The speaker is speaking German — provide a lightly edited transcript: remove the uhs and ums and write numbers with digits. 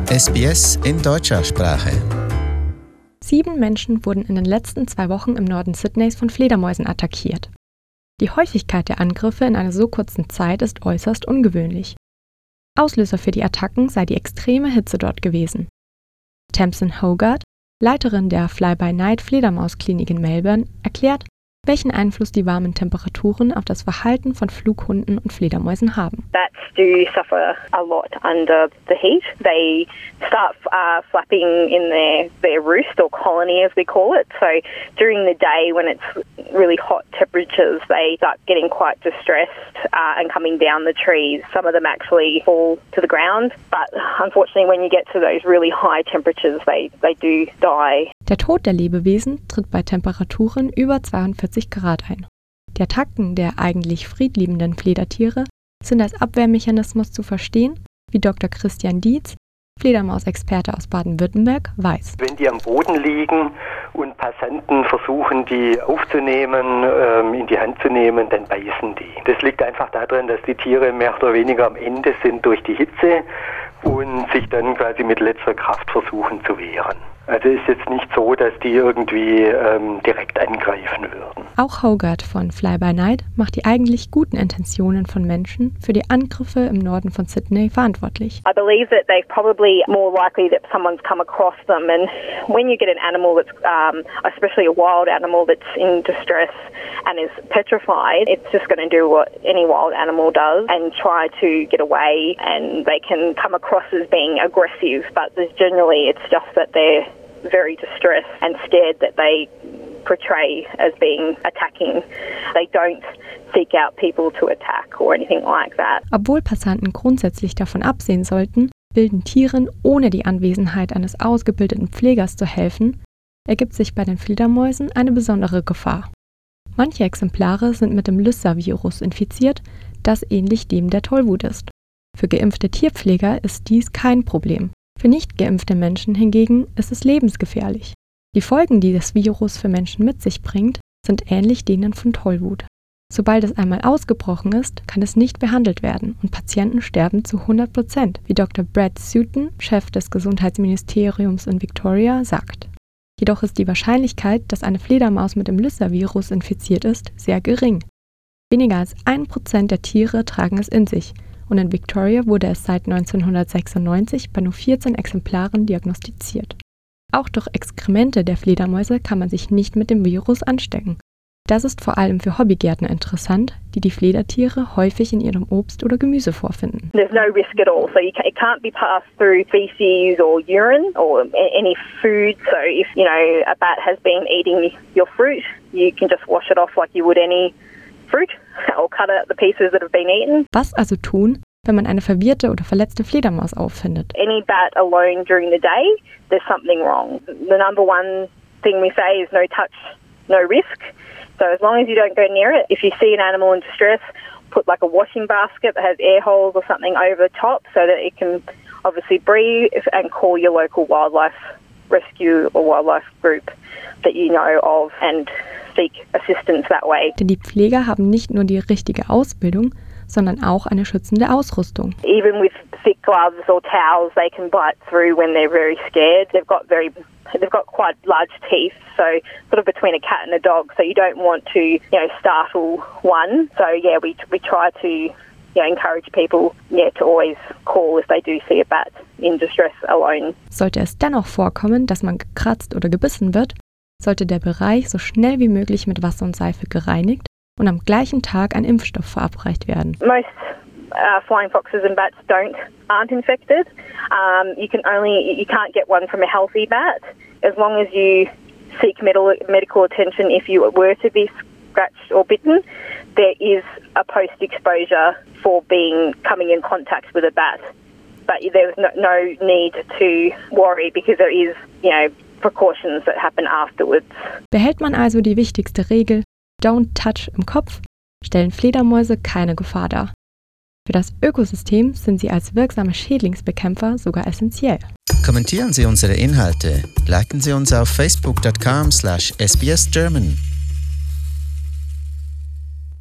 SBS in deutscher Sprache. 7 Menschen wurden in den letzten 2 Wochen im Norden Sydneys von Fledermäusen attackiert. Die Häufigkeit der Angriffe in einer so kurzen Zeit ist äußerst ungewöhnlich. Auslöser für die Attacken sei die extreme Hitze dort gewesen. Tamsin Hogarth, Leiterin der Fly-by-Night-Fledermausklinik in Melbourne, erklärt, welchen Einfluss die warmen Temperaturen auf das Verhalten von Flughunden und Fledermäusen haben. Bats do suffer a lot under the heat. They start flapping in their roost or colony, as we call it. So during the day, when it's really hot temperatures, they start getting quite distressed and coming down the trees. Some of them actually fall to the ground. But unfortunately, when you get to those really high temperatures, they do die. Der Tod der Lebewesen tritt bei Temperaturen über 42 Grad ein. Die Attacken der eigentlich friedliebenden Fledertiere sind als Abwehrmechanismus zu verstehen, wie Dr. Christian Dietz, Fledermausexperte aus Baden-Württemberg, weiß. Wenn die am Boden liegen und Passanten versuchen, die aufzunehmen, in die Hand zu nehmen, dann beißen die. Das liegt einfach daran, dass die Tiere mehr oder weniger am Ende sind durch die Hitze und sich dann quasi mit letzter Kraft versuchen zu wehren. Also ist jetzt nicht so, dass die irgendwie direkt angreifen würden. Auch Hogarth von Fly-by-Night macht die eigentlich guten Intentionen von Menschen für die Angriffe im Norden von Sydney verantwortlich. I believe that they're probably more likely that someone's come across them, and when you get an animal that's, especially a wild animal that's in distress and is petrified, it's just going to do what any wild animal does and try to get away, and they can come across as being aggressive, but generally it's just that they're very distressed and scared that they portray as being attacking. They don't seek out people to attack or anything like that. Obwohl Passanten grundsätzlich davon absehen sollten, wilden Tieren ohne die Anwesenheit eines ausgebildeten Pflegers zu helfen, ergibt sich bei den Fledermäusen eine besondere Gefahr. Manche Exemplare sind mit dem Lyssa-Virus infiziert, das ähnlich dem der Tollwut ist. Für geimpfte Tierpfleger ist dies kein Problem. Für nicht geimpfte Menschen hingegen ist es lebensgefährlich. Die Folgen, die das Virus für Menschen mit sich bringt, sind ähnlich denen von Tollwut. Sobald es einmal ausgebrochen ist, kann es nicht behandelt werden und Patienten sterben zu 100%, wie Dr. Brad Sutton, Chef des Gesundheitsministeriums in Victoria, sagt. Jedoch ist die Wahrscheinlichkeit, dass eine Fledermaus mit dem Lyssa-Virus infiziert ist, sehr gering. Weniger als 1% der Tiere tragen es in sich. Und in Victoria wurde es seit 1996 bei nur 14 Exemplaren diagnostiziert. Auch durch Exkremente der Fledermäuse kann man sich nicht mit dem Virus anstecken. Das ist vor allem für Hobbygärtner interessant, die die Fledertiere häufig in ihrem Obst oder Gemüse vorfinden. There's no risk at all, so it can't be passed through feces or urine or any food. So if a bat has been eating your fruit, you can just wash it off like you would any fruit or cut out the pieces that have been eaten. Was also tun, wenn man eine verwirrte oder verletzte Fledermaus auffindet? Any bat alone during the day, there's something wrong. The number one thing we say is no touch, no risk. So as long as you don't go near it, if you see an animal in distress, put like a washing basket that has air holes or something over the top so that it can obviously breathe, and call your local wildlife rescue or wildlife group that you know of and seek assistance that way. Denn die Pfleger haben nicht nur die richtige Ausbildung, sondern auch eine schützende Ausrüstung. Even with thick gloves or towels, they can bite through when they're very scared. They've got quite large teeth, so sort of between a cat and a dog. So you don't want to, startle one. So yeah, we try to encourage people to always call if they do see a bat in distress alone. Sollte es dennoch vorkommen, dass man gekratzt oder gebissen wird, sollte der Bereich so schnell wie möglich mit Wasser und Seife gereinigt und am gleichen Tag ein Impfstoff verabreicht werden. Most flying foxes and bats aren't infected. You can't get one from a healthy bat as long as you seek medical attention if you were to be scratched or bitten. There is a post-exposure for coming in contact with a bat, but there's no need to worry because there is, precautions that happen afterwards. Behält man also die wichtigste Regel, Don't touch im Kopf, stellen Fledermäuse keine Gefahr dar. Für das Ökosystem sind sie als wirksame Schädlingsbekämpfer sogar essentiell. Kommentieren Sie unsere Inhalte, liken Sie uns auf facebook.com/sbsgerman